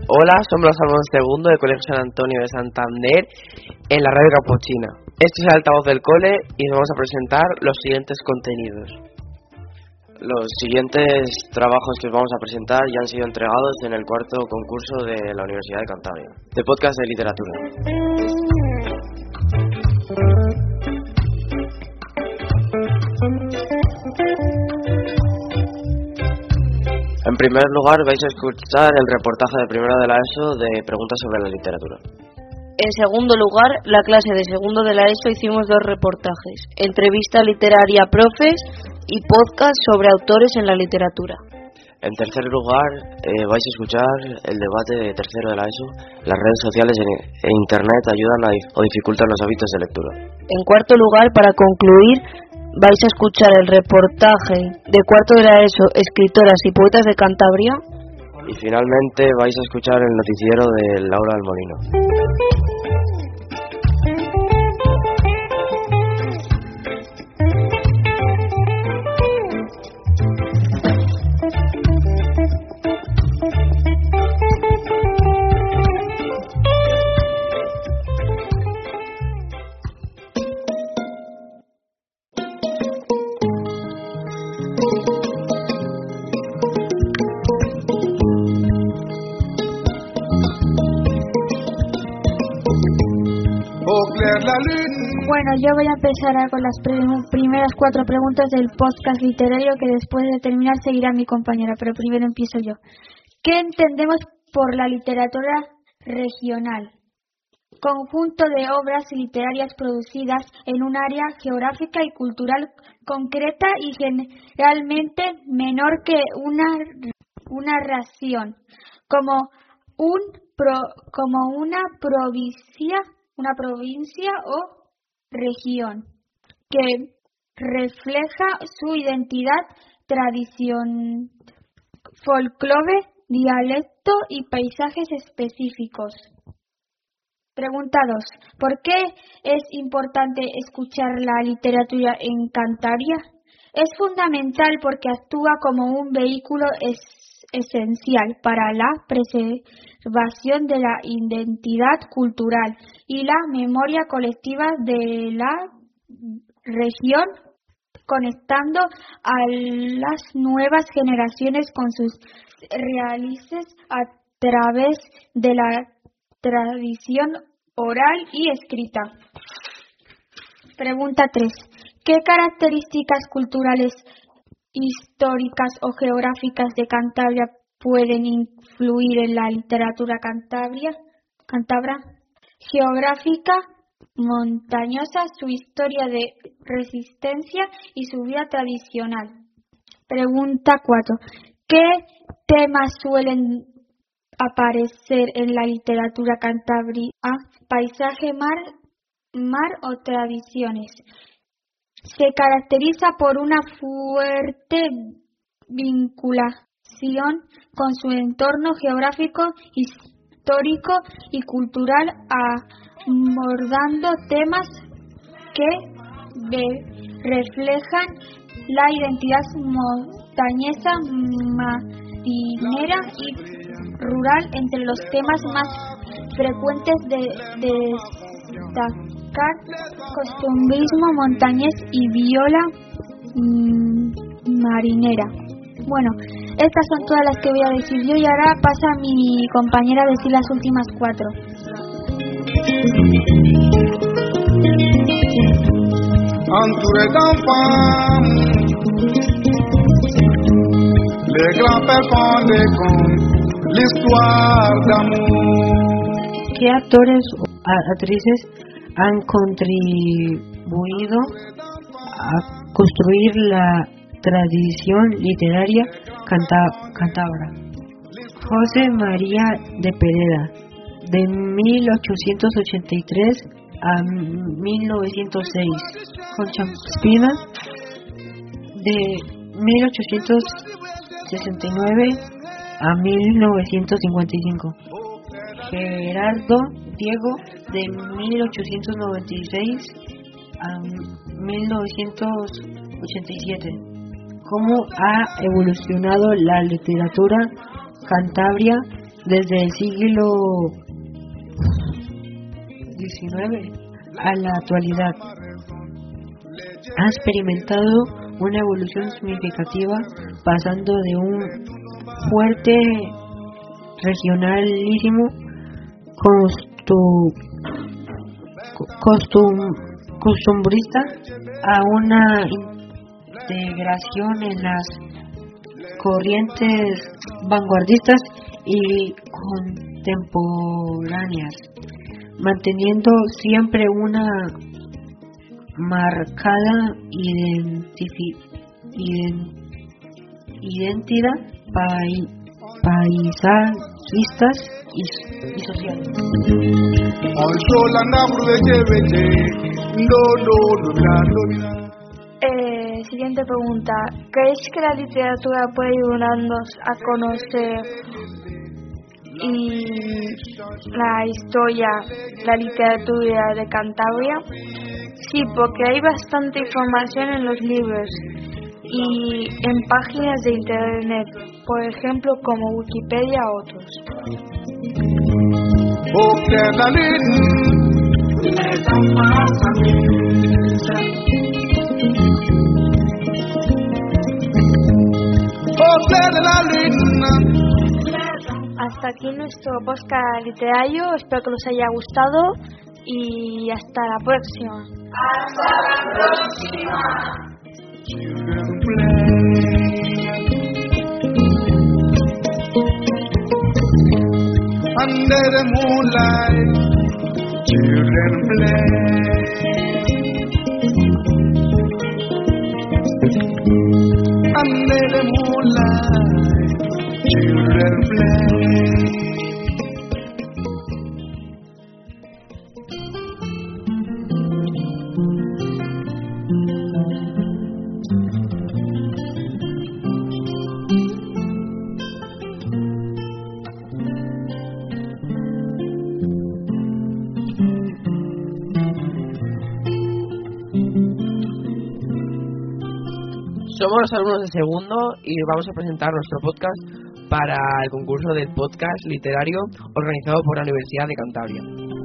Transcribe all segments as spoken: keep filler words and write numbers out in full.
Hola, somos los alumnos segundo del Colegio San Antonio de Santander en la radio Capuchina. Este es el altavoz del cole y nos vamos a presentar los siguientes contenidos. Los siguientes trabajos que os vamos a presentar ya han sido entregados en el cuarto concurso de la Universidad de Cantabria, de podcast de literatura. En primer lugar vais a escuchar el reportaje de primero de la ESO de preguntas sobre la literatura. En segundo lugar, la clase de segundo de la ESO hicimos dos reportajes, entrevista literaria a profes y podcast sobre autores en la literatura. En tercer lugar, eh, vais a escuchar el debate de tercero de la ESO. Las redes sociales e internet ayudan a, o dificultan los hábitos de lectura. En cuarto lugar, para concluir, vais a escuchar el reportaje de cuarto de la ESO, escritoras y poetas de Cantabria. Y finalmente vais a escuchar el noticiero de Laura del Molino. Bueno, yo voy a empezar con las prim- primeras cuatro preguntas del podcast literario, que después de terminar seguirá mi compañera, pero primero empiezo yo. ¿Qué entendemos por la literatura regional? Conjunto de obras literarias producidas en un área geográfica y cultural concreta y generalmente menor que una, una región, como, un pro, como una provincia, una provincia o región, que refleja su identidad, tradición, folclore, dialecto y paisajes específicos. Pregunta dos. ¿Por qué es importante escuchar la literatura en Cantabria? Es fundamental porque actúa como un vehículo es, esencial para la preservación de la identidad cultural y la memoria colectiva de la región, conectando a las nuevas generaciones con sus raíces a través de la tradición oral y escrita. Pregunta tres. ¿Qué características culturales, históricas o geográficas de Cantabria pueden influir en la literatura cantabria? Cantabra? Geográfica, montañosa, su historia de resistencia y su vida tradicional. Pregunta cuatro. ¿Qué temas suelen aparecer en la literatura cantabria? Paisaje, mar, mar o tradiciones. Se caracteriza por una fuerte vinculación con su entorno geográfico, histórico y cultural, abordando temas que be- reflejan la identidad montañesa, marinera y rural. Entre los temas más frecuentes de, de destacar costumbrismo montañés y viola mmm, marinera. Bueno, estas son todas las que voy a decir yo y ahora pasa a mi compañera a decir las últimas cuatro. Entouré d'enfants, les grands-pères font des contes, l'histoire d'amour. ¿Qué actores o actrices han contribuido a construir la tradición literaria canta- cántabra? José María de Pereda, de mil ochocientos ochenta y tres a mil novecientos seis. Concha Espina, de mil ochocientos sesenta y nueve a mil novecientos cincuenta y cinco. Gerardo Diego, de mil ochocientos noventa y seis a mil novecientos ochenta y siete. ¿Cómo ha evolucionado la literatura cantabria desde el siglo diecinueve a la actualidad. Ha experimentado una evolución significativa, pasando de un fuerte regionalismo costu, costum, costumbrista a una integración en las corrientes vanguardistas y contemporáneas, manteniendo siempre una marcada identifi- ident- identidad pai- paisajistas y, y sociales. Eh, siguiente pregunta. ¿Creéis que la literatura puede ayudarnos a conocer y la historia, la literatura de Cantabria? Sí, porque hay bastante información en los libros y en páginas de internet, por ejemplo como Wikipedia o otros. Hasta aquí nuestro podcast literario, espero que os haya gustado y hasta la próxima. Hasta la próxima. Under the moonlight, children play. Under the moonlight, children play. Somos los alumnos de segundo y vamos a presentar nuestro podcast para el concurso del podcast literario organizado por la Universidad de Cantabria.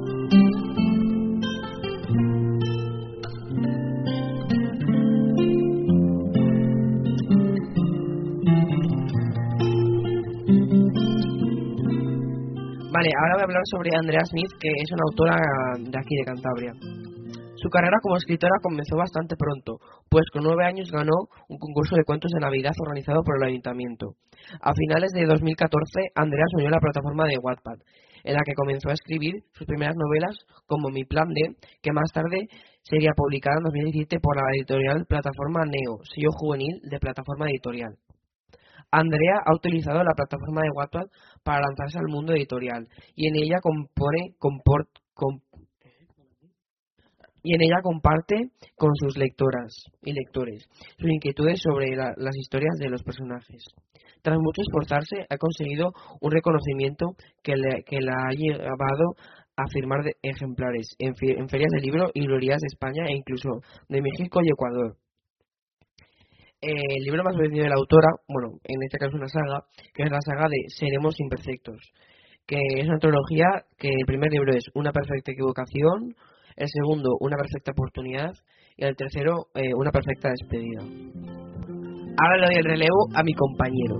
Vale, ahora voy a hablar sobre Andrea Smith, que es una autora de aquí de Cantabria. Su carrera como escritora comenzó bastante pronto, pues con nueve años ganó un concurso de cuentos de Navidad organizado por el Ayuntamiento. A finales de dos mil catorce, Andrea se unió a la plataforma de Wattpad, en la que comenzó a escribir sus primeras novelas, como Mi Plan D, que más tarde sería publicada en dos mil diecisiete por la editorial Plataforma Neo, sello juvenil de Plataforma Editorial. Andrea ha utilizado la plataforma de Wattpad para lanzarse al mundo editorial, y en ella compone, comport, comp, y en ella comparte con sus lectoras y lectores sus inquietudes sobre la, las historias de los personajes. Tras mucho esforzarse, ha conseguido un reconocimiento que, le, que la ha llevado a firmar de ejemplares en, fi, en ferias de libro y librerías de España e incluso de México y Ecuador. Eh, el libro más vendido de la autora, bueno, en este caso una saga, que es la saga de Seremos Imperfectos, que es una antología que el primer libro es Una perfecta equivocación, el segundo Una perfecta oportunidad y el tercero eh, Una perfecta despedida. Ahora le doy el relevo a mi compañero.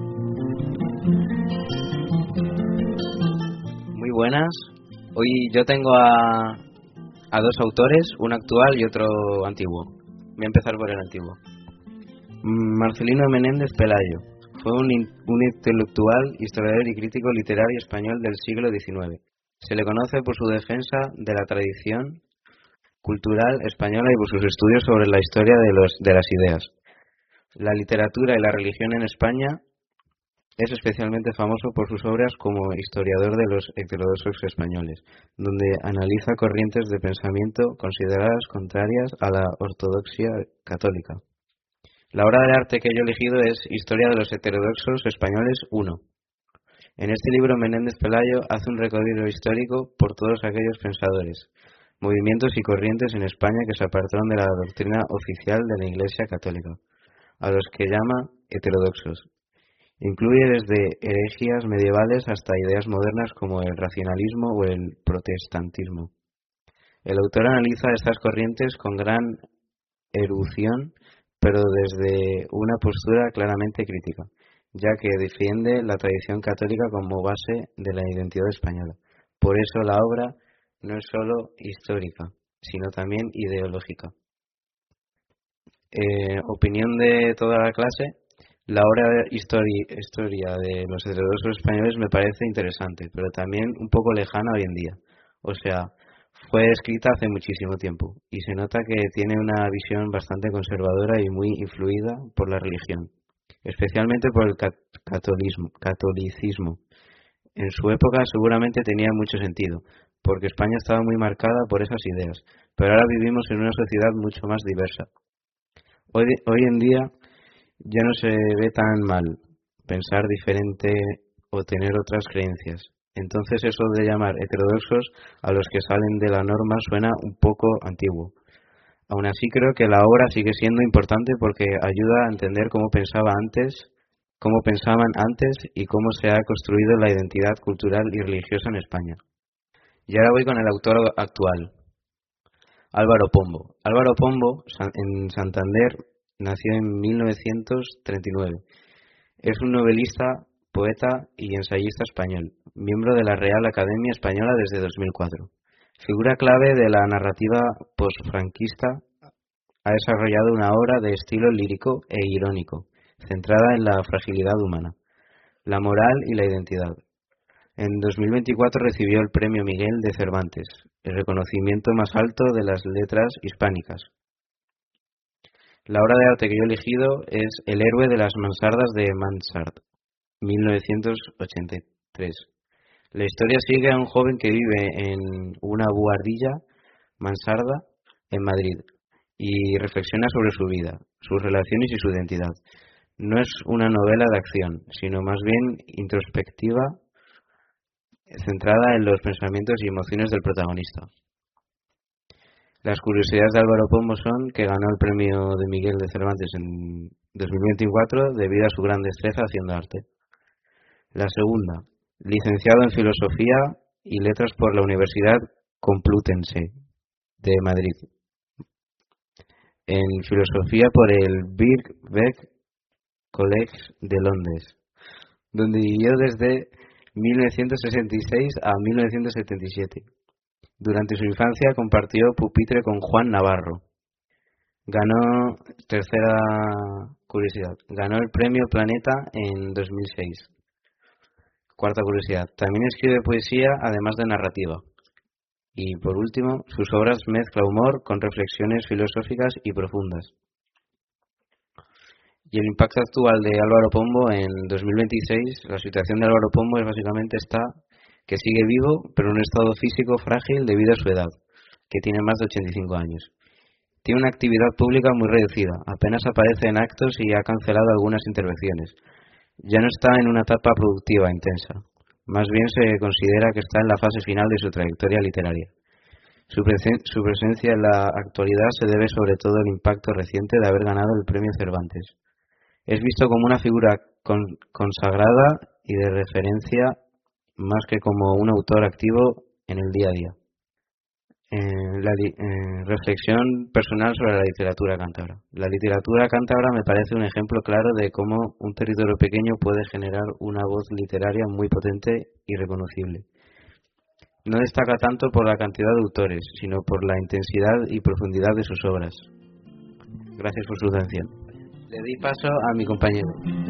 Muy buenas. Hoy yo tengo a, a dos autores, uno actual y otro antiguo. Voy a empezar por el antiguo. Marcelino Menéndez Pelayo fue un, in, un intelectual, historiador y crítico literario español del siglo diecinueve. Se le conoce por su defensa de la tradición cultural española y por sus estudios sobre la historia de, los, de las ideas. La literatura y la religión en España. Es especialmente famoso por sus obras como historiador de los heterodoxos españoles, donde analiza corrientes de pensamiento consideradas contrarias a la ortodoxia católica. La obra de arte que yo he elegido es Historia de los heterodoxos españoles uno. En este libro Menéndez Pelayo hace un recorrido histórico por todos aquellos pensadores, movimientos y corrientes en España que se apartaron de la doctrina oficial de la Iglesia católica, a los que llama heterodoxos. Incluye desde herejías medievales hasta ideas modernas como el racionalismo o el protestantismo. El autor analiza estas corrientes con gran erudición, pero desde una postura claramente crítica, ya que defiende la tradición católica como base de la identidad española. Por eso la obra no es solo histórica, sino también ideológica. Eh, opinión de toda la clase. La obra de histori- historia de los heterodoxos españoles me parece interesante, pero también un poco lejana hoy en día. O sea, fue escrita hace muchísimo tiempo y se nota que tiene una visión bastante conservadora y muy influida por la religión, especialmente por el cat- catolicismo, catolicismo. En su época seguramente tenía mucho sentido, porque España estaba muy marcada por esas ideas, pero ahora vivimos en una sociedad mucho más diversa. Hoy, hoy en día ya no se ve tan mal pensar diferente o tener otras creencias. Entonces eso de llamar heterodoxos a los que salen de la norma suena un poco antiguo. Aún así creo que la obra sigue siendo importante porque ayuda a entender cómo pensaba antes, cómo pensaban antes y cómo se ha construido la identidad cultural y religiosa en España. Y ahora voy con el autor actual, Álvaro Pombo. Álvaro Pombo, en Santander, nació en mil novecientos treinta y nueve. Es un novelista, poeta y ensayista español, miembro de la Real Academia Española desde dos mil cuatro. Figura clave de la narrativa posfranquista, ha desarrollado una obra de estilo lírico e irónico, centrada en la fragilidad humana, la moral y la identidad. En dos mil veinticuatro recibió el Premio Miguel de Cervantes, el reconocimiento más alto de las letras hispánicas. La obra de arte que yo he elegido es El héroe de las mansardas de Mansart, mil novecientos ochenta y tres. La historia sigue a un joven que vive en una buhardilla mansarda en Madrid y reflexiona sobre su vida, sus relaciones y su identidad. No es una novela de acción, sino más bien introspectiva, centrada en los pensamientos y emociones del protagonista. Las curiosidades de Álvaro Pombo son que ganó el premio de Miguel de Cervantes en dos mil veinticuatro debido a su gran destreza haciendo arte. La segunda, licenciado en Filosofía y Letras por la Universidad Complutense de Madrid. En Filosofía por el Birkbeck College de Londres, donde vivió desde mil novecientos sesenta y seis a mil novecientos setenta y siete. Durante su infancia compartió pupitre con Juan Navarro. Ganó, tercera curiosidad, ganó el premio Planeta en dos mil seis. Cuarta curiosidad, también escribe poesía además de narrativa. Y por último, sus obras mezcla humor con reflexiones filosóficas y profundas. Y el impacto actual de Álvaro Pombo en dos mil veintiséis, la situación de Álvaro Pombo es básicamente esta, que sigue vivo, pero en un estado físico frágil debido a su edad, que tiene más de ochenta y cinco años. Tiene una actividad pública muy reducida, apenas aparece en actos y ha cancelado algunas intervenciones. Ya no está en una etapa productiva intensa, más bien se considera que está en la fase final de su trayectoria literaria. Su, presen- su presencia en la actualidad se debe sobre todo al impacto reciente de haber ganado el premio Cervantes. Es visto como una figura con- consagrada y de referencia más que como un autor activo en el día a día. Eh, la li- eh, reflexión personal sobre la literatura cántabra. La literatura cántabra me parece un ejemplo claro de cómo un territorio pequeño puede generar una voz literaria muy potente y reconocible. No destaca tanto por la cantidad de autores, sino por la intensidad y profundidad de sus obras. Gracias por su atención. Le doy paso a mi compañero.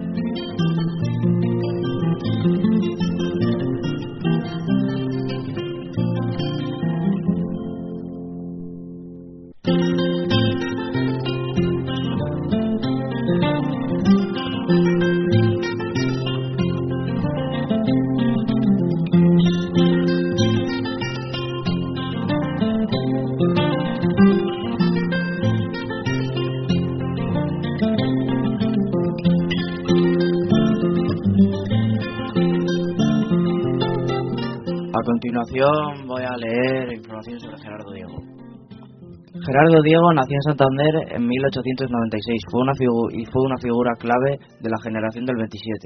A continuación voy a leer información sobre Gerardo Diego. Gerardo Diego nació en Santander en mil ochocientos noventa y seis fue una figu- y fue una figura clave de la generación del veintisiete.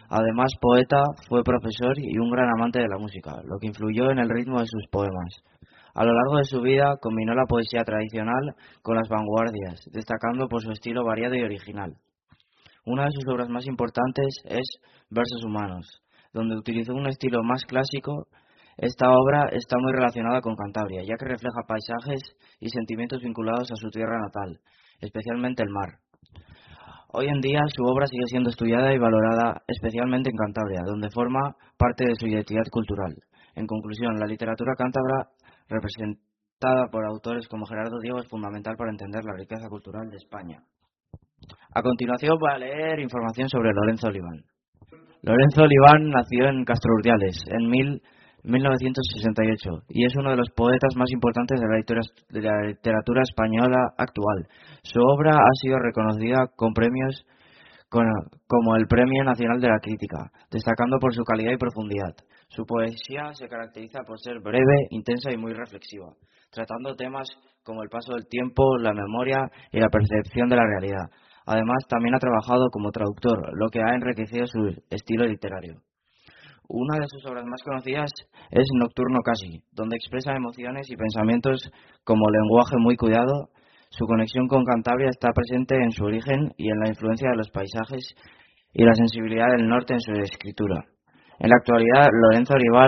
Además, poeta, fue profesor y un gran amante de la música, lo que influyó en el ritmo de sus poemas. A lo largo de su vida combinó la poesía tradicional con las vanguardias, destacando por su estilo variado y original. Una de sus obras más importantes es Versos Humanos, donde utilizó un estilo más clásico. Esta obra está muy relacionada con Cantabria, ya que refleja paisajes y sentimientos vinculados a su tierra natal, especialmente el mar. Hoy en día su obra sigue siendo estudiada y valorada especialmente en Cantabria, donde forma parte de su identidad cultural. En conclusión, la literatura cántabra, representada por autores como Gerardo Diego, es fundamental para entender la riqueza cultural de España. A continuación voy a leer información sobre Lorenzo Oliván. Lorenzo Oliván nació en Castrurdiales en mil novecientos sesenta y ocho y es uno de los poetas más importantes de la, de la literatura española actual. Su obra ha sido reconocida con premios con, como el Premio Nacional de la Crítica, destacando por su calidad y profundidad. Su poesía se caracteriza por ser breve, intensa y muy reflexiva, tratando temas como el paso del tiempo, la memoria y la percepción de la realidad. Además, también ha trabajado como traductor, lo que ha enriquecido su estilo literario. Una de sus obras más conocidas es Nocturno Casi, donde expresa emociones y pensamientos como lenguaje muy cuidado. Su conexión con Cantabria está presente en su origen y en la influencia de los paisajes y la sensibilidad del norte en su escritura. En la actualidad, Lorenzo Oliván,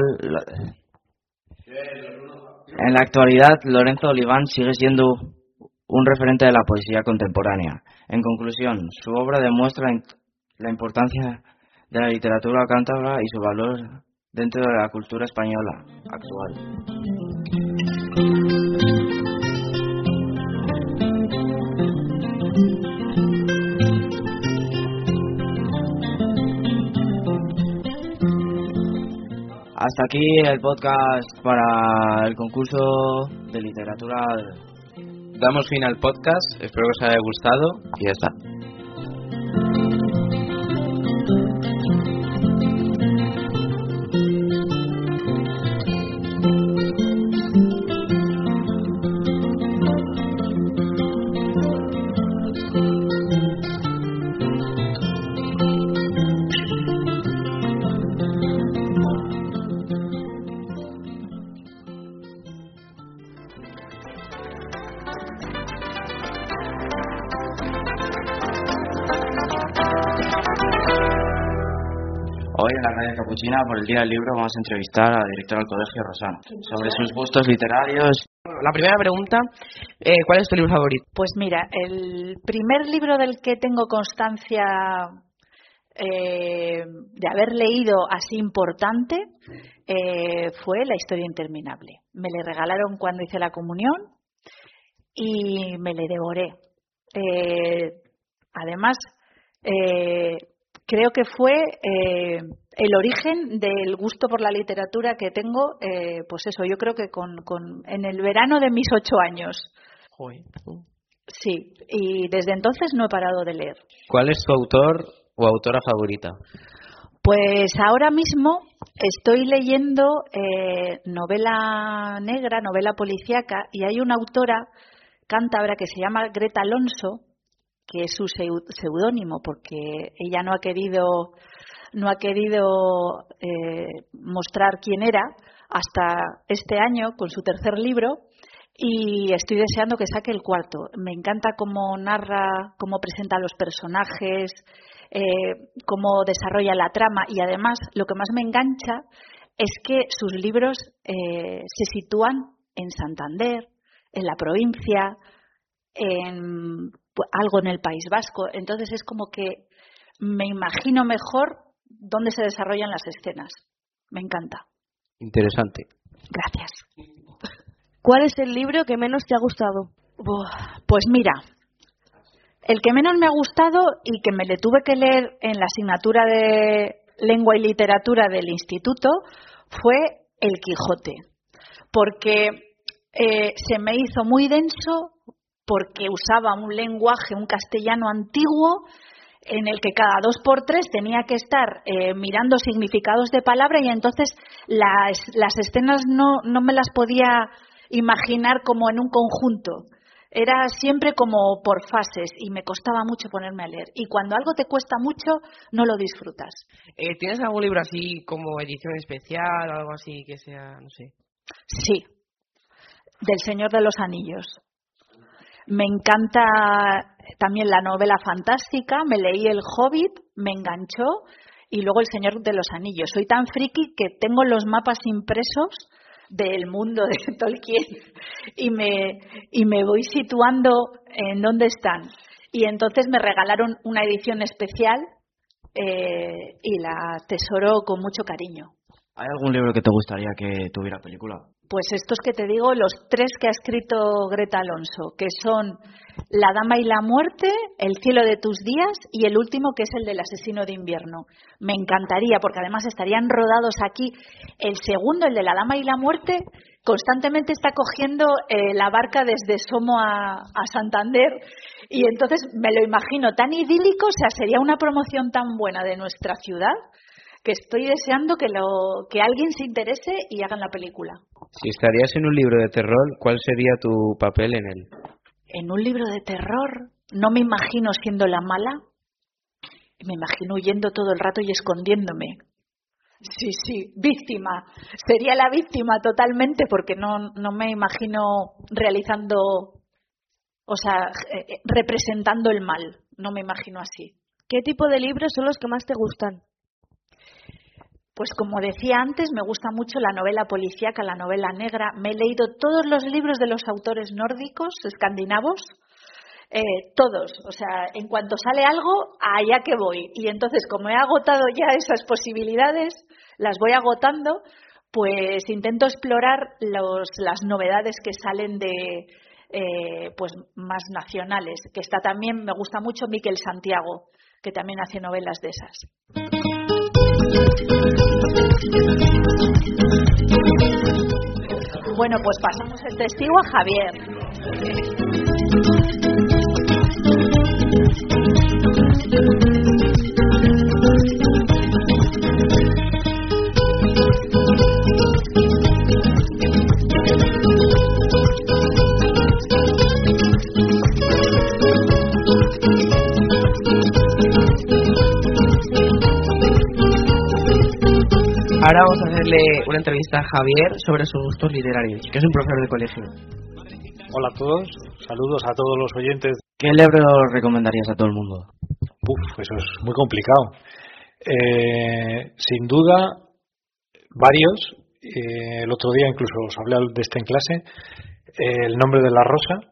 en la actualidad, Lorenzo Oliván sigue siendo un referente de la poesía contemporánea. En conclusión, su obra demuestra la importancia de la literatura cántabra y su valor dentro de la cultura española actual. Hasta aquí el podcast para el concurso de literatura. Damos fin al podcast, espero que os haya gustado y ya está. Hoy en la Radio Capuchina, por el Día del Libro, vamos a entrevistar a la directora del Colegio Rosano sobre sus gustos literarios. La primera pregunta, eh, ¿cuál es tu libro favorito? Pues mira, el primer libro del que tengo constancia eh, de haber leído así importante eh, fue La historia interminable. Me le regalaron cuando hice la comunión y me le devoré. Eh, además, eh, creo que fue eh, el origen del gusto por la literatura que tengo, eh, pues eso, yo creo que con, con en el verano de mis ocho años. Joder. Sí, y desde entonces no he parado de leer. ¿Cuál es tu autor o autora favorita? Pues ahora mismo estoy leyendo eh, novela negra, novela policíaca, y hay una autora cántabra que se llama Greta Alonso, que es su seudónimo porque ella no ha querido no ha querido eh, mostrar quién era hasta este año con su tercer libro, y estoy deseando que saque el cuarto. Me encanta cómo narra, cómo presenta a los personajes, eh, cómo desarrolla la trama, y además lo que más me engancha es que sus libros eh, se sitúan en Santander, en la provincia, en algo en el País Vasco. Entonces es como que me imagino mejor dónde se desarrollan las escenas. Me encanta. Interesante. Gracias. ¿Cuál es el libro que menos te ha gustado? Pues mira, el que menos me ha gustado y que me le tuve que leer en la asignatura de Lengua y Literatura del instituto fue El Quijote, porque eh, se me hizo muy denso, porque usaba un lenguaje, un castellano antiguo, en el que cada dos por tres tenía que estar eh, mirando significados de palabra, y entonces las, las escenas no, no me las podía imaginar como en un conjunto. Era siempre como por fases y me costaba mucho ponerme a leer. Y cuando algo te cuesta mucho, no lo disfrutas. Eh, ¿Tienes algún libro así como edición especial, algo así que sea, no sé? Sí, del Señor de los Anillos. Me encanta también la novela fantástica, me leí El Hobbit, me enganchó, y luego El Señor de los Anillos. Soy tan friki que tengo los mapas impresos del mundo de Tolkien y me, y me voy situando en dónde están. Y entonces me regalaron una edición especial eh, y la atesoro con mucho cariño. ¿Hay algún libro que te gustaría que tuviera película? Pues estos que te digo, los tres que ha escrito Greta Alonso, que son La Dama y la Muerte, El cielo de tus días y el último, que es el del Asesino de invierno. Me encantaría, porque además estarían rodados aquí. El segundo, el de La Dama y la Muerte, constantemente está cogiendo eh, la barca desde Somo a, a Santander, y entonces me lo imagino tan idílico. O sea, sería una promoción tan buena de nuestra ciudad que estoy deseando que, lo, que alguien se interese y hagan la película. Si estarías en un libro de terror, ¿cuál sería tu papel en él? En un libro de terror no me imagino siendo la mala, me imagino huyendo todo el rato y escondiéndome. Sí, sí, víctima. Sería la víctima totalmente, porque no, no me imagino realizando, o sea, eh, representando el mal. No me imagino así. ¿Qué tipo de libros son los que más te gustan? Pues como decía antes, me gusta mucho la novela policíaca, la novela negra. Me he leído todos los libros de los autores nórdicos, escandinavos, eh, todos. O sea, en cuanto sale algo, allá que voy. Y entonces, como he agotado ya esas posibilidades, las voy agotando, pues intento explorar los, las novedades que salen de, eh, pues más nacionales. Que está también, me gusta mucho Miquel Santiago, que también hace novelas de esas. Bueno, pues pasamos el testigo a Javier. Ahora vamos a hacerle una entrevista a Javier sobre sus gustos literarios, que es un profesor de colegio. Hola a todos, saludos a todos los oyentes. ¿Qué libro recomendarías a todo el mundo? Uf, eso es muy complicado. Eh, sin duda, varios. Eh, el otro día incluso os hablé de este en clase. Eh, El nombre de la rosa,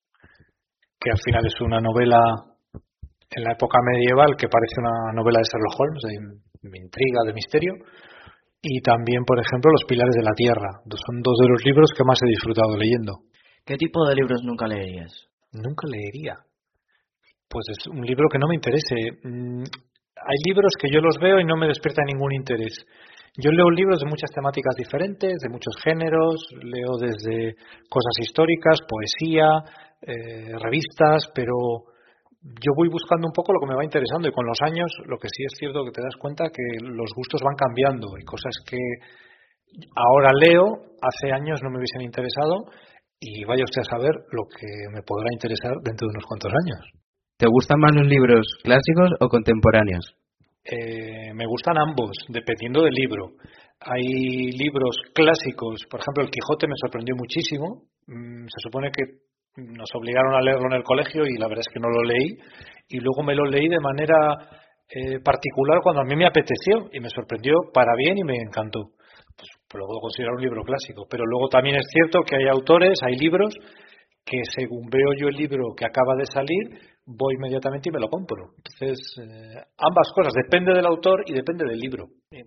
que al final es una novela en la época medieval que parece una novela de Sherlock Holmes, de, de intriga, de misterio. Y también, por ejemplo, Los pilares de la tierra. Son dos de los libros que más he disfrutado leyendo. ¿Qué tipo de libros nunca leerías? Nunca leería. Pues es un libro que no me interese. Mm, hay libros que yo los veo y no me despierta ningún interés. Yo leo libros de muchas temáticas diferentes, de muchos géneros. Leo desde cosas históricas, poesía, eh, revistas, pero yo voy buscando un poco lo que me va interesando, y con los años lo que sí es cierto que te das cuenta que los gustos van cambiando. Hay cosas que ahora leo, hace años no me hubiesen interesado, y vaya usted a saber lo que me podrá interesar dentro de unos cuantos años. ¿Te gustan más los libros clásicos o contemporáneos? Eh, me gustan ambos, dependiendo del libro. Hay libros clásicos, por ejemplo El Quijote me sorprendió muchísimo. Se supone que nos obligaron a leerlo en el colegio y la verdad es que no lo leí, y luego me lo leí de manera eh, particular cuando a mí me apeteció y me sorprendió para bien y me encantó. Pues, pues lo puedo considerar un libro clásico, pero luego también es cierto que hay autores, hay libros que según veo yo el libro que acaba de salir, voy inmediatamente y me lo compro. Entonces, eh, ambas cosas, depende del autor y depende del libro. Eh,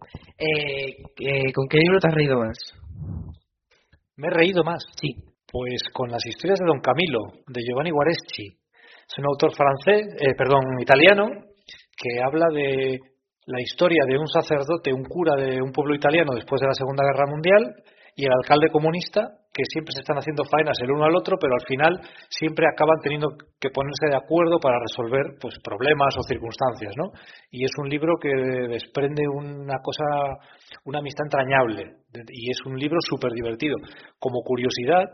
eh, ¿Con qué libro te has reído más? ¿Me he reído más? Sí. Pues con las historias de Don Camillo, de Giovanni Guareschi. Es un autor francés, eh, perdón, italiano, que habla de la historia de un sacerdote, un cura de un pueblo italiano después de la Segunda Guerra Mundial, y el alcalde comunista, que siempre se están haciendo faenas el uno al otro, pero al final siempre acaban teniendo que ponerse de acuerdo para resolver pues problemas o circunstancias, ¿no? Y es un libro que desprende una cosa, una amistad entrañable, y es un libro súper divertido. Como curiosidad,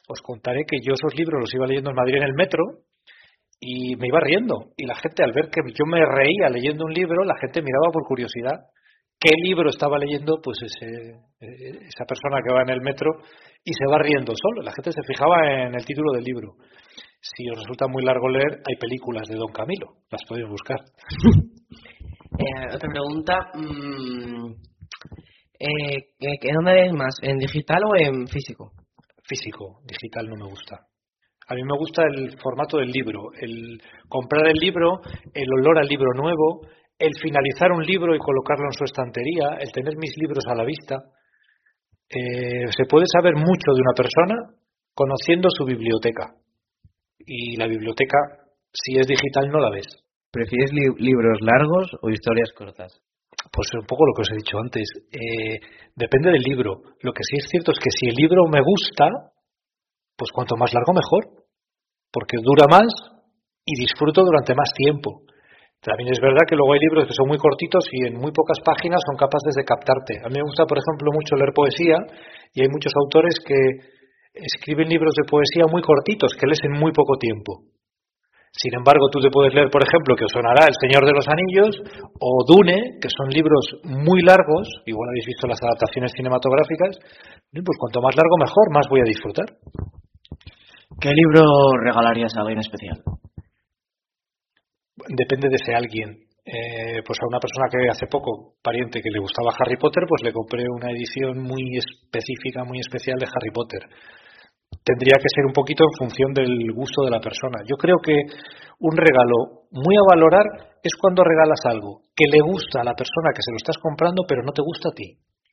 os contaré que yo esos libros los iba leyendo en Madrid en el metro y me iba riendo. Y la gente, al ver que yo me reía leyendo un libro, la gente miraba por curiosidad qué libro estaba leyendo pues ese, esa persona que va en el metro y se va riendo solo. La gente se fijaba en el título del libro. Si os resulta muy largo leer, hay películas de Don Camilo, las podéis buscar. eh, otra pregunta. Mmm, eh, ¿En dónde ves más? ¿En digital o en físico? Físico, digital no me gusta. A mí me gusta el formato del libro, el comprar el libro, el olor al libro nuevo, el finalizar un libro y colocarlo en su estantería, el tener mis libros a la vista. Eh, se puede saber mucho de una persona conociendo su biblioteca. Y la biblioteca, si es digital, no la ves. ¿Prefieres li- libros largos o historias cortas? Pues un poco lo que os he dicho antes. Eh, depende del libro. Lo que sí es cierto es que si el libro me gusta, pues cuanto más largo mejor, porque dura más y disfruto durante más tiempo. También es verdad que luego hay libros que son muy cortitos y en muy pocas páginas son capaces de captarte. A mí me gusta, por ejemplo, mucho leer poesía y hay muchos autores que escriben libros de poesía muy cortitos, que lees en muy poco tiempo. Sin embargo, tú te puedes leer, por ejemplo, que os sonará El Señor de los Anillos o Dune, que son libros muy largos, igual habéis visto las adaptaciones cinematográficas, pues cuanto más largo mejor, más voy a disfrutar. ¿Qué libro regalarías a alguien especial? Depende de ese alguien. Eh, pues a una persona que hace poco, pariente que le gustaba Harry Potter, pues le compré una edición muy específica, muy especial de Harry Potter. Tendría que ser un poquito en función del gusto de la persona. Yo creo que un regalo muy a valorar es cuando regalas algo que le gusta a la persona que se lo estás comprando, pero no te gusta a ti.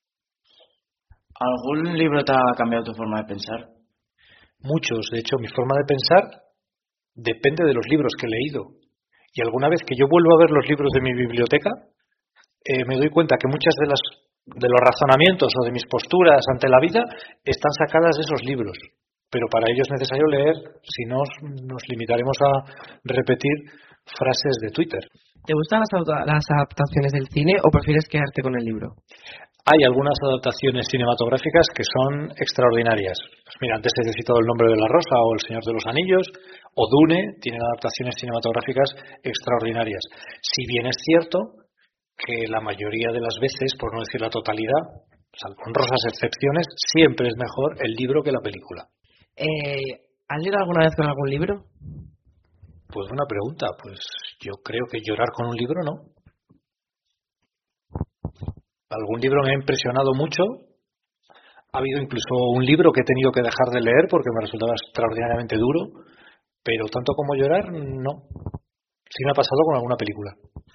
¿Algún libro te ha cambiado tu forma de pensar? Muchos. De hecho, mi forma de pensar depende de los libros que he leído. Y alguna vez que yo vuelvo a ver los libros de mi biblioteca, eh, me doy cuenta que muchas de las de los razonamientos o de mis posturas ante la vida están sacadas de esos libros. Pero para ello es necesario leer, si no nos limitaremos a repetir frases de Twitter. ¿Te gustan las, las adaptaciones del cine o prefieres quedarte con el libro? Hay algunas adaptaciones cinematográficas que son extraordinarias. Pues mira, antes he citado El Nombre de la Rosa o El Señor de los Anillos o Dune, tienen adaptaciones cinematográficas extraordinarias. Si bien es cierto que la mayoría de las veces, por no decir la totalidad, con honrosas excepciones, siempre es mejor el libro que la película. Eh, ¿Has leído alguna vez con algún libro? Pues buena pregunta. Pues yo creo que llorar con un libro no. Algún libro me ha impresionado mucho. Ha habido incluso un libro que he tenido que dejar de leer porque me resultaba extraordinariamente duro, pero tanto como llorar, no. Sí me ha pasado con alguna película.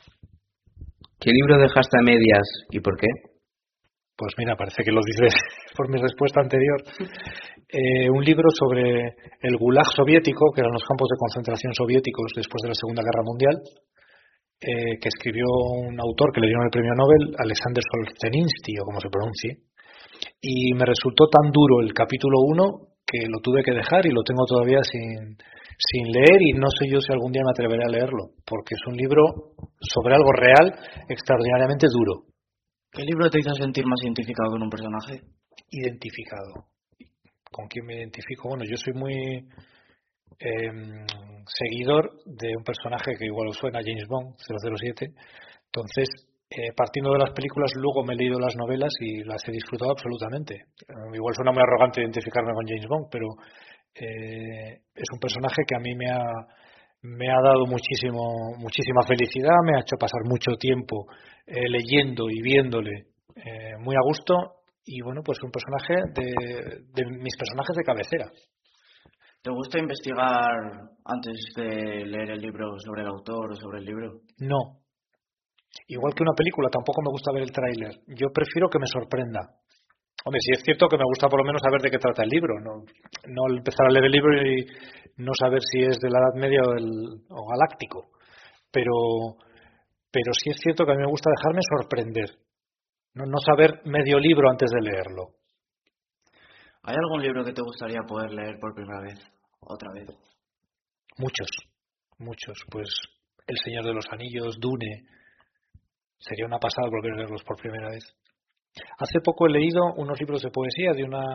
¿Qué libro dejaste a medias y por qué? Pues mira, parece que lo dices por mi respuesta anterior. Eh, un libro sobre el Gulag soviético, que eran los campos de concentración soviéticos después de la Segunda Guerra Mundial, eh, que escribió un autor que le dieron el premio Nobel, Alexander Solzhenitsyn, o como se pronuncie, y me resultó tan duro el capítulo uno que lo tuve que dejar y lo tengo todavía sin, sin leer y no sé yo si algún día me atreveré a leerlo, porque es un libro sobre algo real extraordinariamente duro. ¿Qué libro te hizo sentir más identificado con un personaje? Identificado. ¿Con quién me identifico? Bueno, yo soy muy eh, seguidor de un personaje que igual os suena, James Bond, cero cero siete. Entonces, eh, partiendo de las películas, luego me he leído las novelas y las he disfrutado absolutamente. Eh, igual suena muy arrogante identificarme con James Bond, pero eh, es un personaje que a mí me ha, me ha dado muchísimo, muchísima felicidad, me ha hecho pasar mucho tiempo eh, leyendo y viéndole eh, muy a gusto. Y bueno, pues un personaje de, de mis personajes de cabecera. ¿Te gusta investigar antes de leer el libro sobre el autor o sobre el libro? No. Igual que una película, tampoco me gusta ver el tráiler. Yo prefiero que me sorprenda. Hombre, sí es cierto que me gusta por lo menos saber de qué trata el libro. No, no empezar a leer el libro y no saber si es de la Edad Media o, el, o galáctico. Pero, pero sí es cierto que a mí me gusta dejarme sorprender. No, no saber medio libro antes de leerlo. ¿Hay algún libro que te gustaría poder leer por primera vez? ¿Otra vez? Muchos, muchos. Pues El Señor de los Anillos, Dune. Sería una pasada volver a leerlos por primera vez. Hace poco he leído unos libros de poesía de una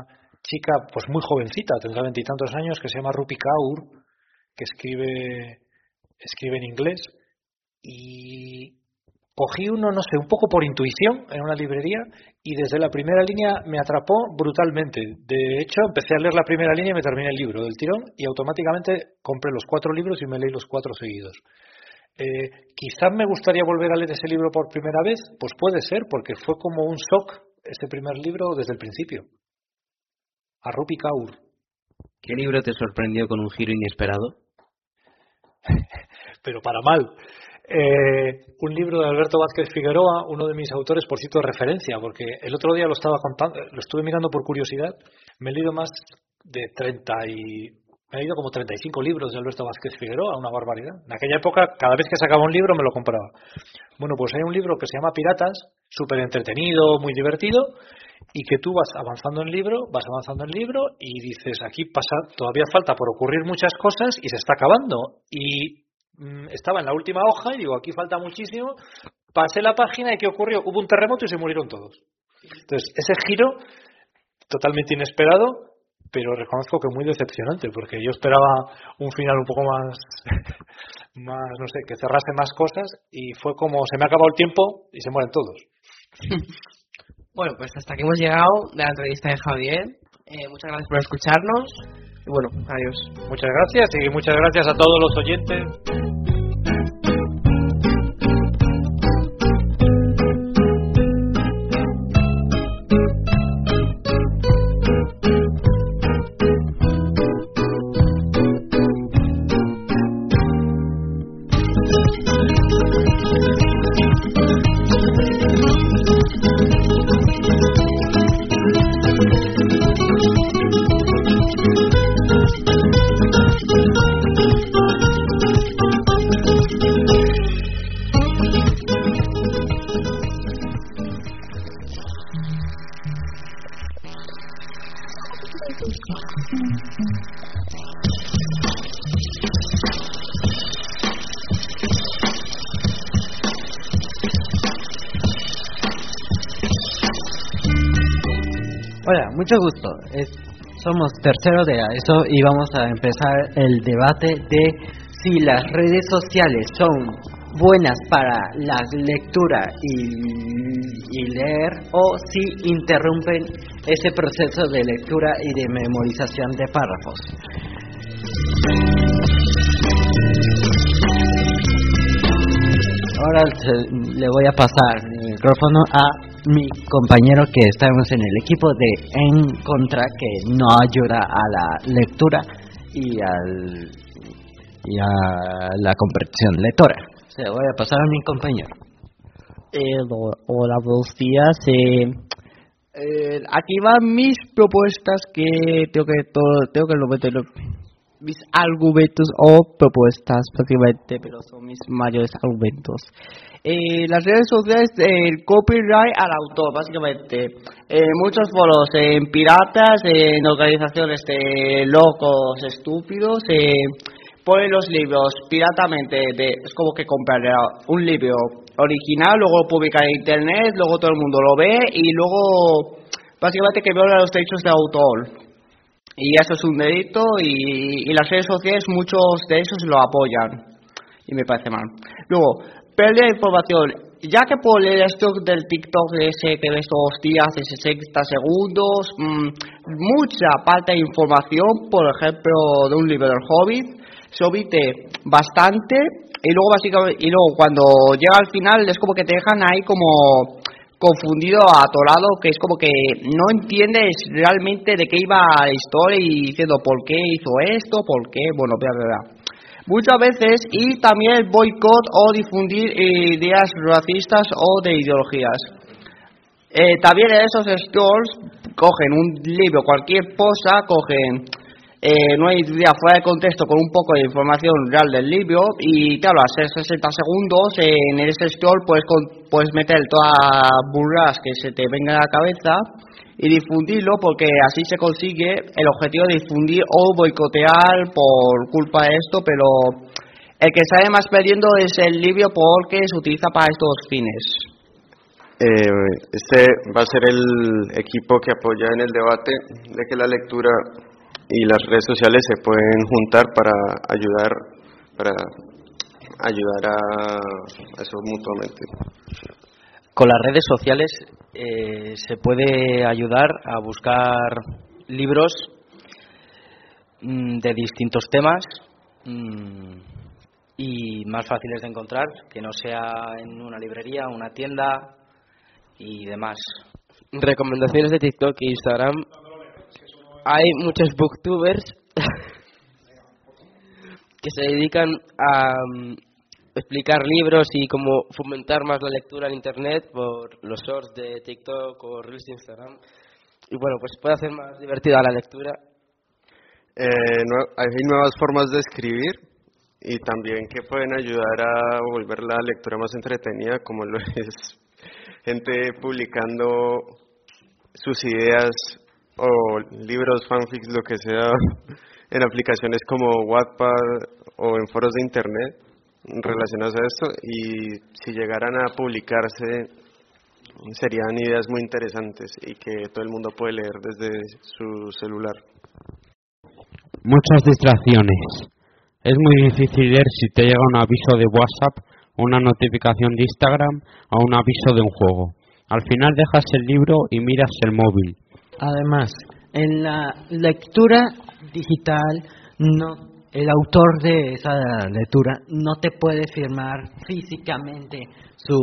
chica pues muy jovencita, tendrá veintitantos años, que se llama Rupi Kaur, que escribe escribe en inglés, y cogí uno, no sé, un poco por intuición en una librería, y desde la primera línea me atrapó brutalmente. De hecho, empecé a leer la primera línea y me terminé el libro del tirón, y automáticamente compré los cuatro libros y me leí los cuatro seguidos. Eh, quizás me gustaría volver a leer ese libro por primera vez, pues puede ser, porque fue como un shock ese primer libro desde el principio. A Rupi Kaur. ¿Qué libro te sorprendió con un giro inesperado? Pero para mal. Eh, un libro de Alberto Vázquez Figueroa, uno de mis autores, por cierto, de referencia, porque el otro día lo estaba contando, lo estuve mirando por curiosidad. Me he leído más de treinta y me he leído como treinta y cinco libros de Alberto Vázquez Figueroa, una barbaridad. En aquella época, cada vez que sacaba un libro me lo compraba. Bueno, pues hay un libro que se llama Piratas, súper entretenido, muy divertido, y que tú vas avanzando en el libro, vas avanzando en el libro y dices, aquí pasa, todavía falta por ocurrir muchas cosas y se está acabando. Y mmm, estaba en la última hoja y digo, aquí falta muchísimo. Pasé la página y ¿qué ocurrió? Hubo un terremoto y se murieron todos. Entonces, ese giro totalmente inesperado, pero reconozco que muy decepcionante, porque yo esperaba un final un poco más, más, no sé, que cerrase más cosas, y fue como, se me ha acabado el tiempo y se mueren todos. Bueno, pues hasta aquí hemos llegado de la entrevista de Javier. Eh, muchas gracias por escucharnos. Y bueno, adiós. Muchas gracias, y muchas gracias a todos los oyentes. Hola, mucho gusto. Es, somos tercero de A E S O y vamos a empezar el debate de si las redes sociales son buenas para la lectura y, y leer, o si interrumpen ese proceso de lectura y de memorización de párrafos. Ahora le voy a pasar el micrófono a mi compañero que estamos en el equipo de En Contra, que no ayuda a la lectura y, al, y a la comprensión lectora. Se lo voy a pasar a mi compañero. Eh, hola, buenos días. Eh, eh, aquí van mis propuestas que tengo que todo, tengo que lo meter mis argumentos o propuestas prácticamente, pero son mis mayores argumentos. Eh, las redes sociales, el copyright al autor, básicamente. Eh, muchos foros en piratas, en organizaciones de locos estúpidos, eh, ponen los libros piratamente. De, es como que comprar un libro original, luego lo publican en internet, luego todo el mundo lo ve y luego básicamente que viola los derechos de autor. Y eso es un delito, y, y las redes sociales, muchos de esos lo apoyan, y me parece mal. Luego, pérdida de información. Ya que por el stock del TikTok ese que ves todos los días de sesenta segundos, mmm, mucha falta de información, por ejemplo, de un libro del Hobbit, se omite bastante, y luego básicamente, y luego cuando llega al final es como que te dejan ahí como confundido, atorado, que es como que no entiendes realmente de qué iba la historia y diciendo por qué hizo esto, por qué, bueno, bla, bla, bla. Muchas veces, y también el boicot o difundir ideas racistas o de ideologías. Eh, también esos stores cogen un libro, cualquier cosa, cogen eh, una idea fuera de contexto con un poco de información real del libro, y claro, a ser sesenta segundos en ese store puedes, puedes meter todas las burras que se te vengan a la cabeza y difundirlo, porque así se consigue el objetivo de difundir o boicotear por culpa de esto, pero el que sale más perdiendo es el libro porque se utiliza para estos fines. Eh, este va a ser el equipo que apoya en el debate de que la lectura y las redes sociales se pueden juntar para ayudar para ayudar a, a eso mutuamente. Con las redes sociales eh, se puede ayudar a buscar libros mmm, de distintos temas mmm, y más fáciles de encontrar, que no sea en una librería, una tienda y demás. Recomendaciones de TikTok e Instagram. Hay muchos booktubers que se dedican a um, explicar libros y cómo fomentar más la lectura en internet por los shorts de TikTok o Reels de Instagram. Y bueno, pues puede hacer más divertida la lectura. Eh, no, hay nuevas formas de escribir y también que pueden ayudar a volver la lectura más entretenida, como lo es gente publicando sus ideas o libros, fanfics, lo que sea, en aplicaciones como Wattpad o en foros de internet relacionados a esto, y si llegaran a publicarse serían ideas muy interesantes y que todo el mundo puede leer desde su celular. Muchas distracciones. Es muy difícil leer si te llega un aviso de WhatsApp, una notificación de Instagram o un aviso de un juego. Al final dejas el libro y miras el móvil. Además, en la lectura digital, no, el autor de esa lectura no te puede firmar físicamente su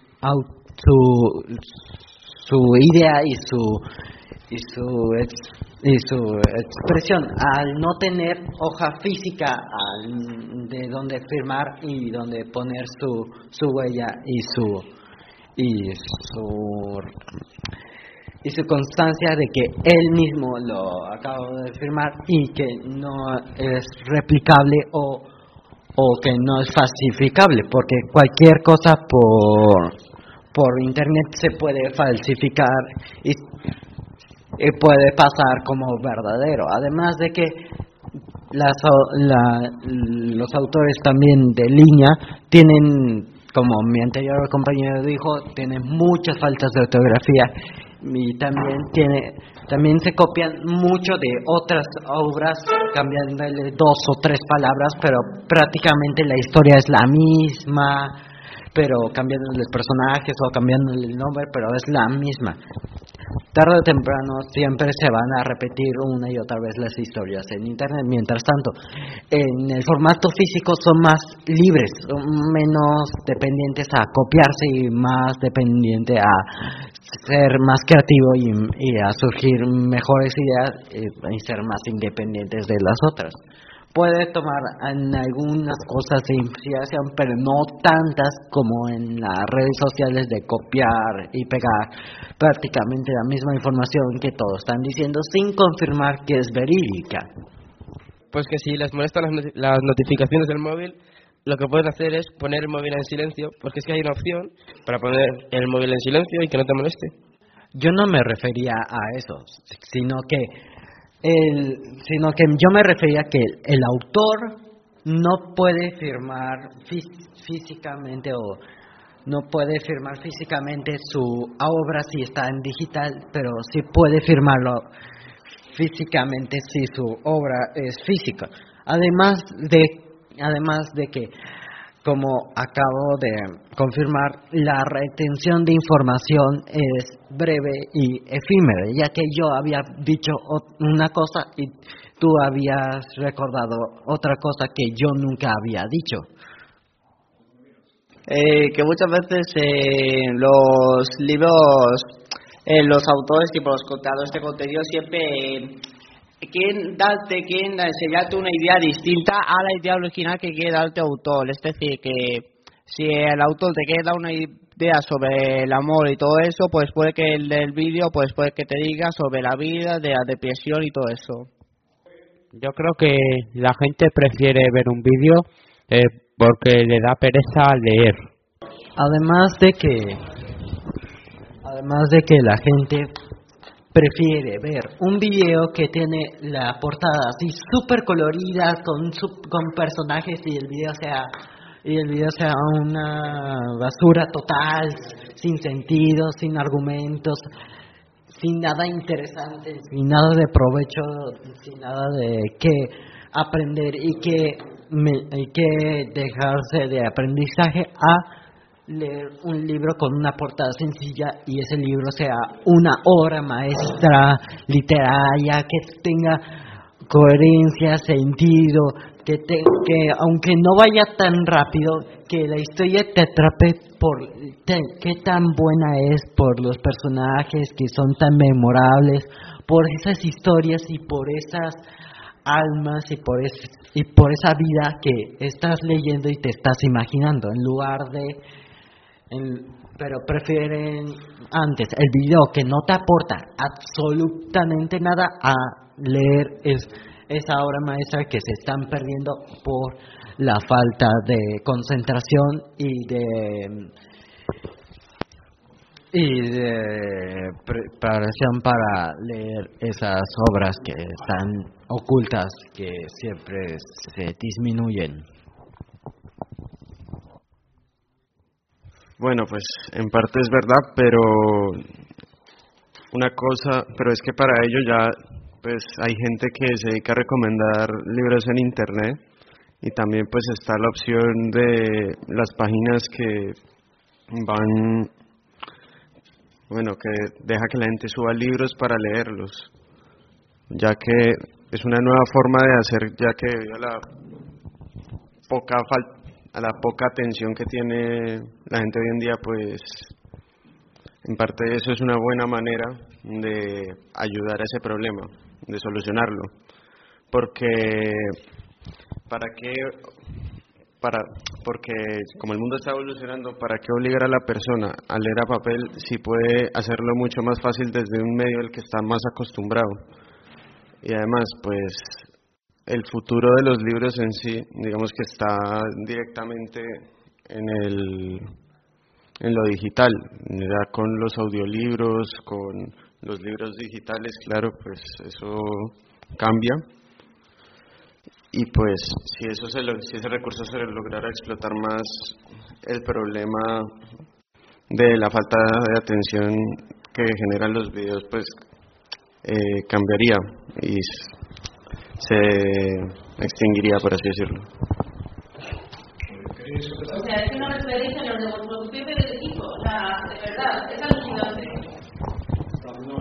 su su idea y su y su ex, y su expresión. Al no tener hoja física al, de donde firmar y donde poner su su huella y su y su y su constancia de que él mismo lo acaba de firmar y que no es replicable o o que no es falsificable, porque cualquier cosa por por internet se puede falsificar y, y puede pasar como verdadero. Además de que las, la, los autores también de línea tienen, como mi anterior compañero dijo, tienen muchas faltas de ortografía y también tiene también se copian mucho de otras obras, cambiándole dos o tres palabras, pero prácticamente la historia es la misma, pero cambiándole personajes o cambiándole el nombre, pero es la misma. Tarde o temprano siempre se van a repetir una y otra vez las historias en internet. Mientras tanto, en el formato físico son más libres, son menos dependientes a copiarse y más dependientes a ser más creativo y, y a surgir mejores ideas y ser más independientes de las otras. Puede tomar en algunas cosas de inspiración, pero no tantas como en las redes sociales de copiar y pegar prácticamente la misma información que todos están diciendo sin confirmar que es verídica. Pues que si les molestan las, not- las notificaciones del móvil, lo que pueden hacer es poner el móvil en silencio, porque es que hay una opción para poner el móvil en silencio y que no te moleste. Yo no me refería a eso, sino que El, sino que yo me refería que el, el autor no puede firmar fí- físicamente o no puede firmar físicamente su obra si está en digital, pero sí puede firmarlo físicamente si su obra es física. Además de además de que, como acabo de confirmar, la retención de información es breve y efímera, ya que yo había dicho una cosa y tú habías recordado otra cosa que yo nunca había dicho. Eh, que muchas veces eh, los libros, eh, los autores y los creadores de contenido siempre eh, quieren darte, quieren enseñarte una idea distinta a la idea original que quiere darte el autor. Es decir, que si el autor te quiere dar una idea sobre el amor y todo eso, pues puede que el del vídeo, pues puede que te diga sobre la vida, de la depresión y todo eso. Yo creo que la gente prefiere ver un vídeo eh, porque le da pereza leer. Además de que, además de que la gente prefiere ver un video que tiene la portada así súper colorida con, con personajes y el video sea y el video sea una basura total, sin sentido, sin argumentos, sin nada interesante, sin nada de provecho, sin nada de qué aprender y que, me, y que dejarse de aprendizaje a leer un libro con una portada sencilla y ese libro sea una obra maestra literaria que tenga coherencia, sentido, que, te, que aunque no vaya tan rápido, que la historia te atrape por te, qué tan buena es, por los personajes que son tan memorables, por esas historias y por esas almas y por, es, y por esa vida que estás leyendo y te estás imaginando, en lugar de en, pero prefieren antes el video que no te aporta absolutamente nada a leer es, esa obra maestra que se están perdiendo por la falta de concentración y de y de preparación para leer esas obras que están ocultas, que siempre se disminuyen. Bueno, pues en parte es verdad, pero una cosa, pero es que para ello ya pues hay gente que se dedica a recomendar libros en internet y también pues está la opción de las páginas que van, bueno, que deja que la gente suba libros para leerlos, ya que es una nueva forma de hacer, ya que debido a la poca falta a la poca atención que tiene la gente hoy en día, pues en parte eso es una buena manera de ayudar a ese problema, de solucionarlo, porque para qué para porque como el mundo está evolucionando, ¿para qué obligar a la persona a leer a papel si puede hacerlo mucho más fácil desde un medio al que está más acostumbrado? Y además, pues el futuro de los libros en sí, digamos que está directamente en el en lo digital, ya con los audiolibros, con los libros digitales, claro, pues eso cambia. Y pues si eso se lo, si ese recurso se lograra explotar más, el problema de la falta de atención que generan los videos, pues eh, cambiaría y se extinguiría, por así decirlo. O sea, es que no referéis a los de vuestro propio equipo, o sea, de verdad, es alucinante. No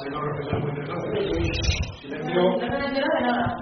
se entera de nada.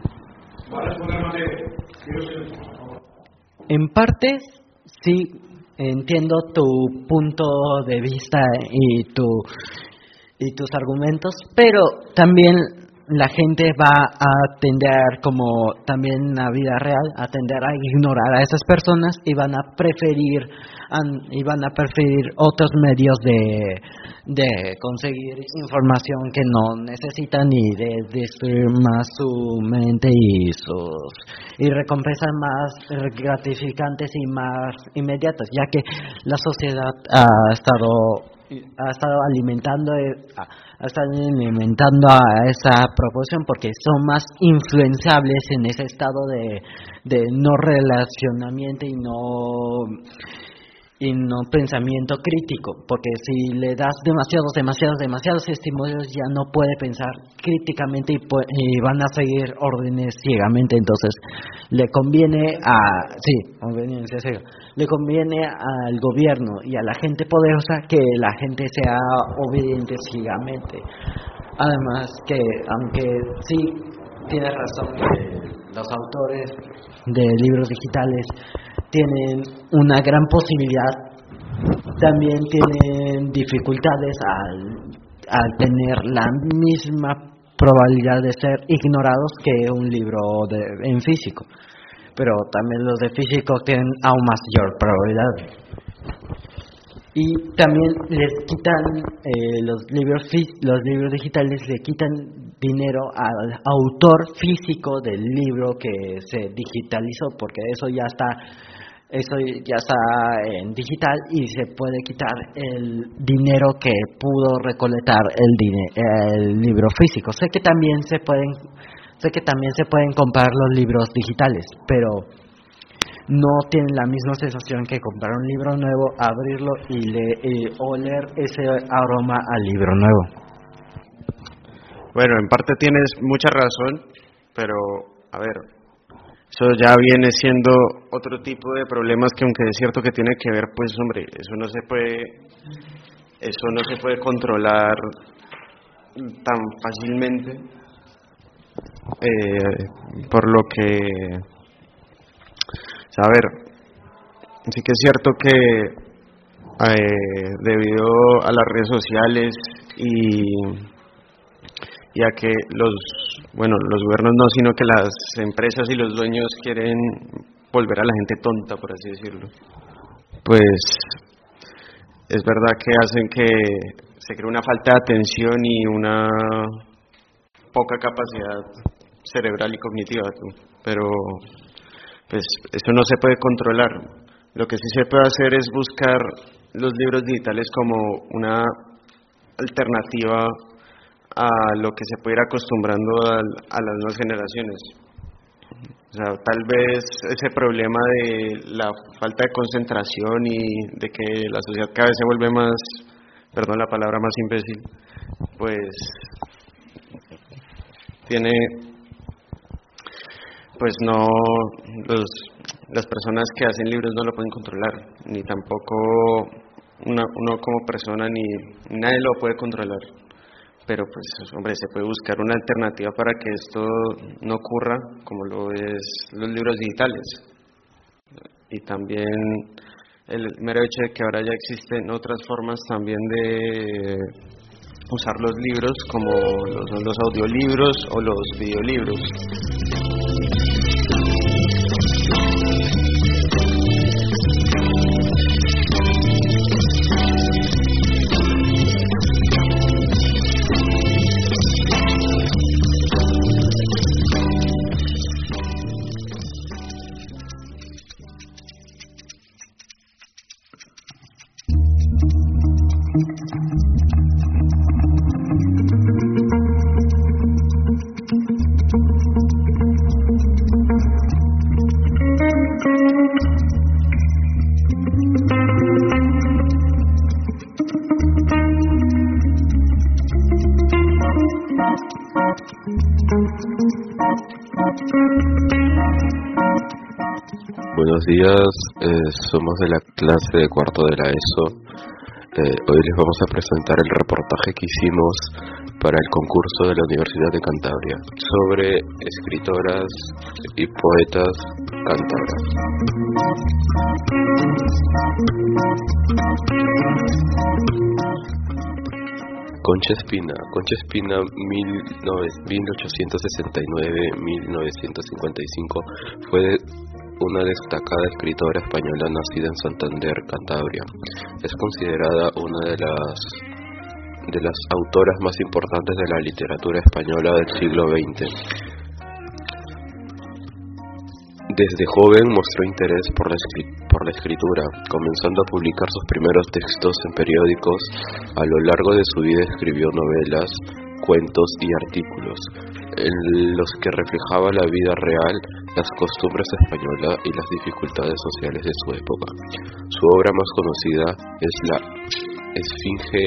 En parte, sí, entiendo tu punto de vista y tu y tus argumentos, pero también la gente va a tender, como también en la vida real, a tender a ignorar a esas personas y van a preferir y van a preferir otros medios de, de conseguir información que no necesitan y de destruir más su mente y sus y recompensas más gratificantes y más inmediatas, ya que la sociedad ha estado ha estado alimentando ha estado alimentando a esa proporción porque son más influenciables en ese estado de, de no relacionamiento y no y no pensamiento crítico, porque si le das demasiados, demasiados, demasiados estímulos ya no puede pensar críticamente y, y van a seguir órdenes ciegamente, entonces le conviene a sí, obediencia ciega, le conviene al gobierno y a la gente poderosa que la gente sea obediente ciegamente. Además que, aunque sí tienes razón que los autores de libros digitales tienen una gran posibilidad, también tienen dificultades al, al tener la misma probabilidad de ser ignorados que un libro de, en físico, pero también los de físico tienen aún mayor probabilidad. Y también les quitan eh, los libros los libros digitales le quitan dinero al autor físico del libro que se digitalizó, porque eso ya está eso ya está en digital y se puede quitar el dinero que pudo recolectar el dine, el libro físico. Sé que también se pueden sé que también se pueden comprar los libros digitales, pero no tienen la misma sensación que comprar un libro nuevo, abrirlo y le, eh, oler ese aroma al libro nuevo. Bueno, en parte tienes mucha razón, pero a ver, eso ya viene siendo otro tipo de problemas que, aunque es cierto que tiene que ver, pues hombre, eso no se puede, eso no se puede controlar tan fácilmente, eh, por lo que, a ver, sí que es cierto que eh, debido a las redes sociales y y a que los, bueno, los gobiernos no, sino que las empresas y los dueños quieren volver a la gente tonta, por así decirlo, pues es verdad que hacen que se cree una falta de atención y una poca capacidad cerebral y cognitiva, pero pues eso no se puede controlar. Lo que sí se puede hacer es buscar los libros digitales como una alternativa a lo que se puede ir acostumbrando a, a las nuevas generaciones. O sea, tal vez ese problema de la falta de concentración y de que la sociedad cada vez se vuelve más, perdón la palabra, más imbécil, pues tiene, pues no, los, las personas que hacen libros no lo pueden controlar, ni tampoco una, uno como persona, ni nadie lo puede controlar. Pero pues, hombre, se puede buscar una alternativa para que esto no ocurra, como lo es los libros digitales. Y también el mero hecho de que ahora ya existen otras formas también de usar los libros, como los, los audiolibros o los videolibros. Buenos días, eh, somos de la clase de cuarto de la ESO. Eh, hoy les vamos a presentar el reportaje que hicimos para el concurso de la Universidad de Cantabria sobre escritoras y poetas cántabras. Concha Espina. Concha Espina, mil ochocientos sesenta y nueve a mil novecientos cincuenta y cinco, fue una destacada escritora española nacida en Santander, Cantabria. Es considerada una de las de las autoras más importantes de la literatura española del siglo veinte. Desde joven mostró interés por la, por la escritura, comenzando a publicar sus primeros textos en periódicos. A lo largo de su vida escribió novelas, cuentos y artículos, en los que reflejaba la vida real, las costumbres españolas y las dificultades sociales de su época. Su obra más conocida es la Esfinge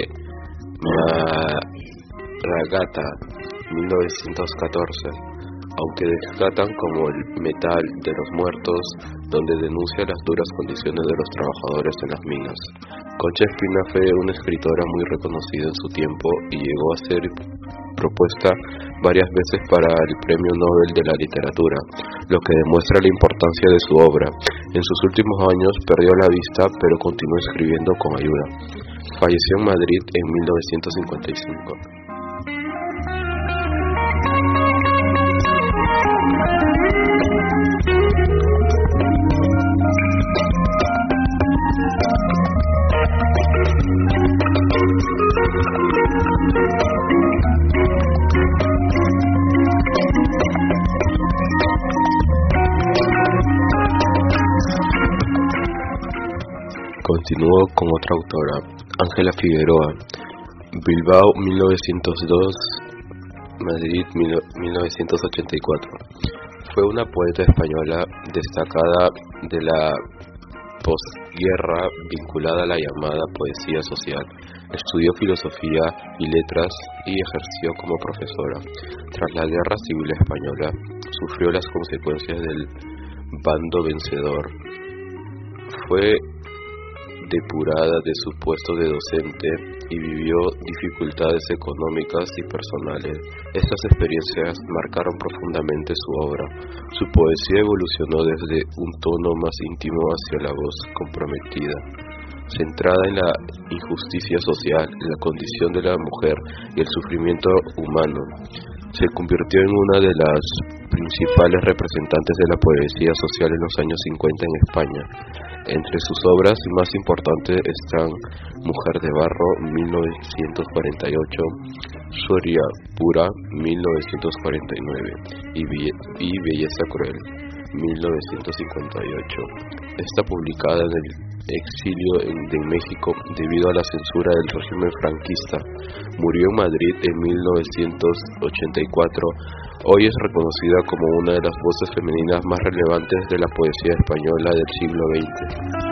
Maragata, mil novecientos catorce, aunque descatan como el metal de los muertos, donde denuncia las duras condiciones de los trabajadores en las minas. Concha Espina fue una escritora muy reconocida en su tiempo y llegó a ser propuesta varias veces para el Premio Nobel de la Literatura, lo que demuestra la importancia de su obra. En sus últimos años perdió la vista, pero continuó escribiendo con ayuda. Falleció en Madrid en mil novecientos cincuenta y cinco. Continuó con otra autora, Ángela Figueroa, Bilbao mil novecientos dos, Madrid mil novecientos ochenta y cuatro. Fue una poeta española destacada de la posguerra vinculada a la llamada poesía social. Estudió filosofía y letras y ejerció como profesora. Tras la Guerra Civil Española, sufrió las consecuencias del bando vencedor. Fue depurada de su puesto de docente y vivió dificultades económicas y personales. Estas experiencias marcaron profundamente su obra. Su poesía evolucionó desde un tono más íntimo hacia la voz comprometida, centrada en la injusticia social, en la condición de la mujer y el sufrimiento humano. Se convirtió en una de las principales representantes de la poesía social en los años cincuenta en España. Entre sus obras más importantes están Mujer de Barro, mil novecientos cuarenta y ocho, Soria Pura, mil novecientos cuarenta y nueve y, Be- y Belleza Cruel, mil novecientos cincuenta y ocho. Está publicada en el exilio en, de México debido a la censura del régimen franquista. Murió en Madrid en mil novecientos ochenta y cuatro. Hoy es reconocida como una de las voces femeninas más relevantes de la poesía española del siglo veinte.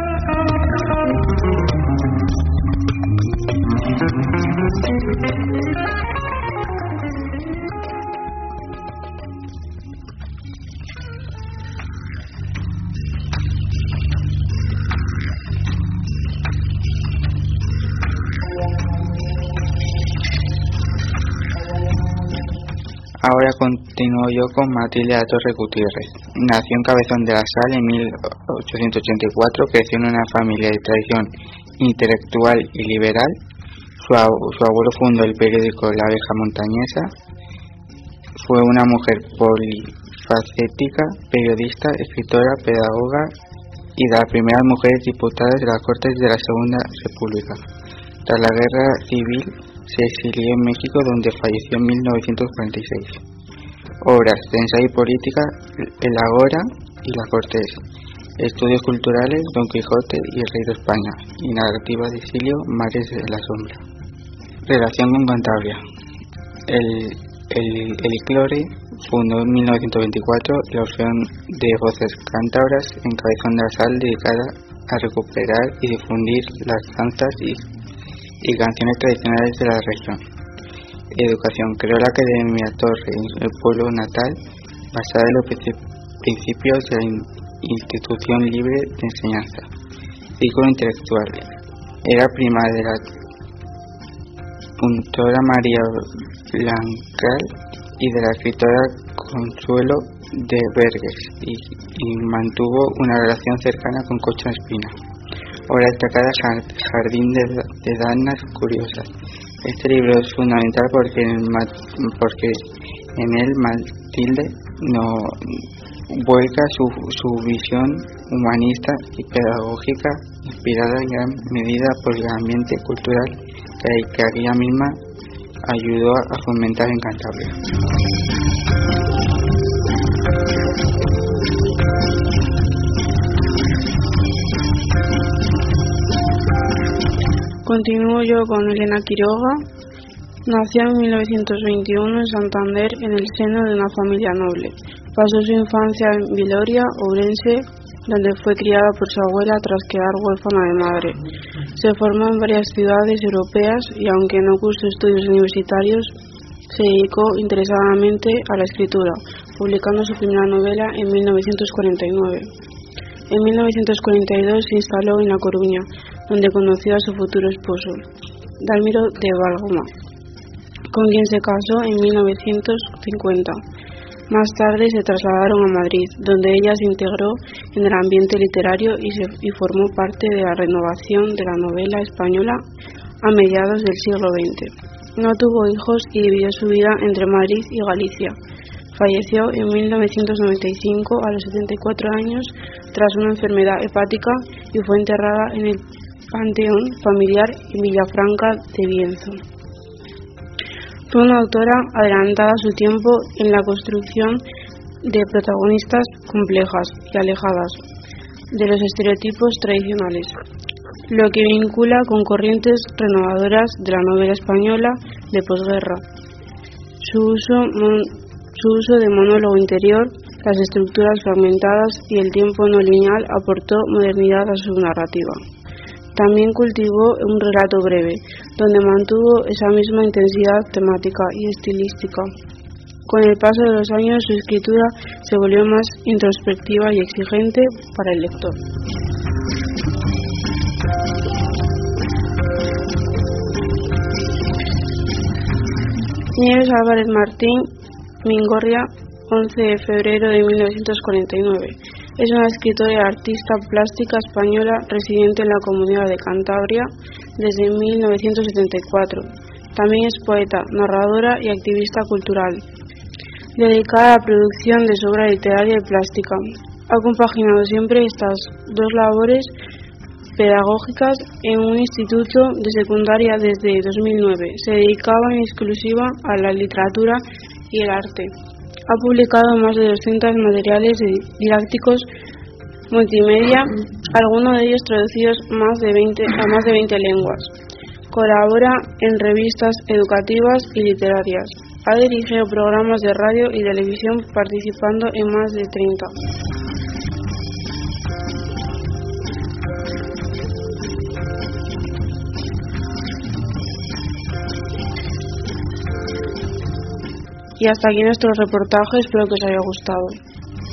Ahora continúo yo con Matilde de la Torre Gutiérrez. Nació en Cabezón de la Sal en mil ochocientos ochenta y cuatro, creció en una familia de tradición intelectual y liberal. Su, su abuelo fundó el periódico La Abeja Montañesa. Fue una mujer polifacética, periodista, escritora, pedagoga y de las primeras mujeres diputadas de las Cortes de la Segunda República. Tras la Guerra Civil se exilió en México, donde falleció en mil novecientos cuarenta y seis. Obras de ensayo y política: El Ágora y La Cortés. Estudios culturales: Don Quijote y El Rey de España. Y narrativa de exilio: Mares de la Sombra. Relación con Cantabria. El, el, el Clore fundó en mil novecientos veinticuatro el Orfeón de Voces Cántabras en Cabezón de la Sal, dedicada a recuperar y difundir las danzas y y canciones tradicionales de la región. Educación. Creó la Academia Torre en el pueblo natal, basada en los principios de la institución libre de enseñanza. Círculo intelectual. Era prima de la puntora María Blancal y de la escritora Consuelo de Verges, y, y mantuvo una relación cercana con Concha Espina. Obra destacada: Jardín de, de Danas Curiosas. Este libro es fundamental porque en, el, porque en él Matilde no vuelca su, su visión humanista y pedagógica, inspirada en gran medida por el ambiente cultural que, que ella misma ayudó a fomentar en Cantabria. Continúo yo con Elena Quiroga. Nació en mil novecientos veintiuno en Santander, en el seno de una familia noble. Pasó su infancia en Viloria, Ourense, donde fue criada por su abuela tras quedar huérfana de madre. Se formó en varias ciudades europeas y, aunque no cursó estudios universitarios, se dedicó interesadamente a la escritura, publicando su primera novela en mil novecientos cuarenta y nueve. En mil novecientos cuarenta y dos se instaló en La Coruña, donde conoció a su futuro esposo, Dalmiro de Valgoma, con quien se casó en mil novecientos cincuenta. Más tarde se trasladaron a Madrid, donde ella se integró en el ambiente literario y, se, y formó parte de la renovación de la novela española a mediados del siglo veinte. No tuvo hijos y dividió su vida entre Madrid y Galicia. Falleció en mil novecientos noventa y cinco a los setenta y cuatro años tras una enfermedad hepática y fue enterrada en el Panteón Familiar en Villafranca de Bienzo. Fue una autora adelantada a su tiempo en la construcción de protagonistas complejas y alejadas de los estereotipos tradicionales, lo que vincula con corrientes renovadoras de la novela española de posguerra. Su uso, mon, su uso de monólogo interior las estructuras fragmentadas y el tiempo no lineal aportó modernidad a su narrativa. También cultivó un relato breve, donde mantuvo esa misma intensidad temática y estilística. Con el paso de los años, su escritura se volvió más introspectiva y exigente para el lector. Nieves Álvarez Martín, Mingorria, once de febrero de mil novecientos cuarenta y nueve. Es una escritora y artista plástica española residente en la Comunidad de Cantabria desde mil novecientos setenta y cuatro. También es poeta, narradora y activista cultural, dedicada a la producción de su obra literaria y plástica. Ha compaginado siempre estas dos labores pedagógicas en un instituto de secundaria desde dos mil nueve. Se dedicaba en exclusiva a la literatura y el arte. Ha publicado más de doscientos materiales didácticos multimedia, algunos de ellos traducidos más de veinte, a más de veinte lenguas. Colabora en revistas educativas y literarias. Ha dirigido programas de radio y televisión participando en más de treinta. Y hasta aquí nuestro reportaje, espero que os haya gustado.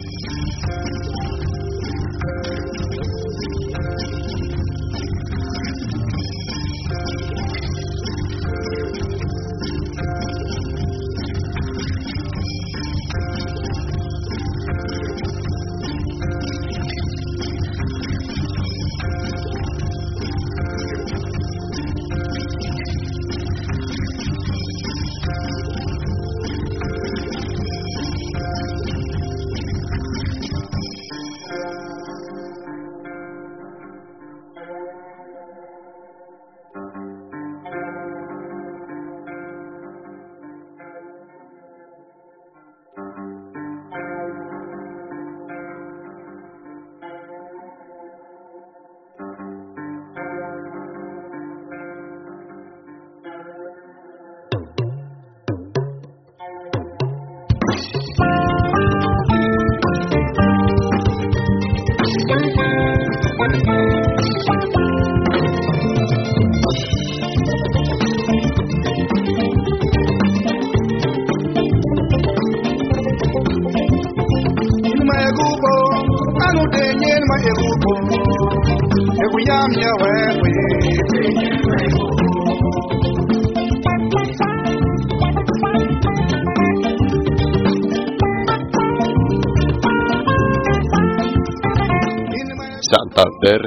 Santander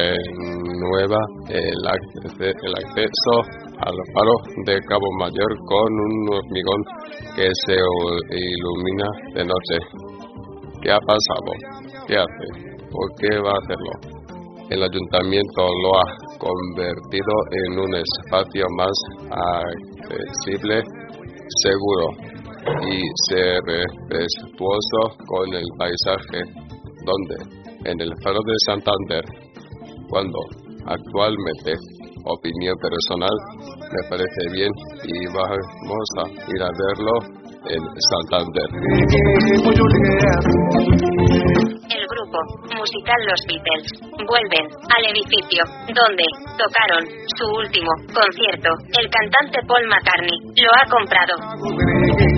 renueva el acceso al faro de Cabo Mayor con un hormigón que se ilumina de noche. ¿Qué ha pasado? ¿Qué hace? ¿Por qué va a hacerlo? El ayuntamiento lo ha convertido en un espacio más accesible, seguro y ser respetuoso con el paisaje, donde en el faro de Santander, cuando actualmente, opinión personal, me parece bien y vamos a ir a verlo en Santander. El grupo musical Los Beatles vuelven al edificio donde tocaron su último concierto. El cantante Paul McCartney lo ha comprado.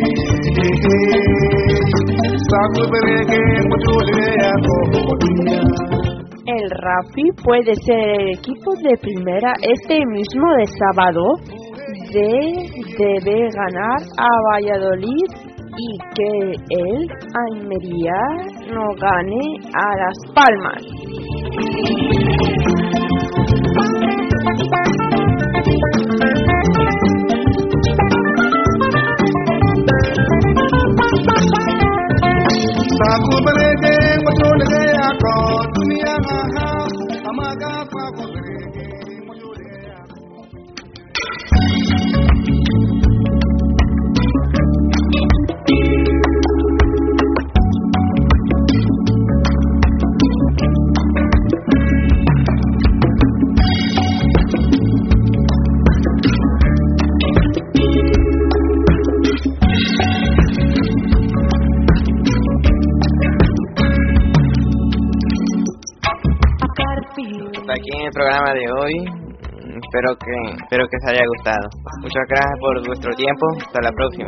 El Rafi puede ser el equipo de primera este mismo de sábado. De, debe ganar a Valladolid y que el Almería no gane a Las Palmas. aquí en el programa de hoy. Espero que, espero que os haya gustado. Muchas gracias por vuestro tiempo. Hasta la próxima.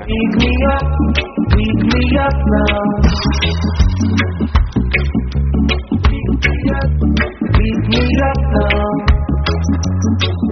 Pick me up now.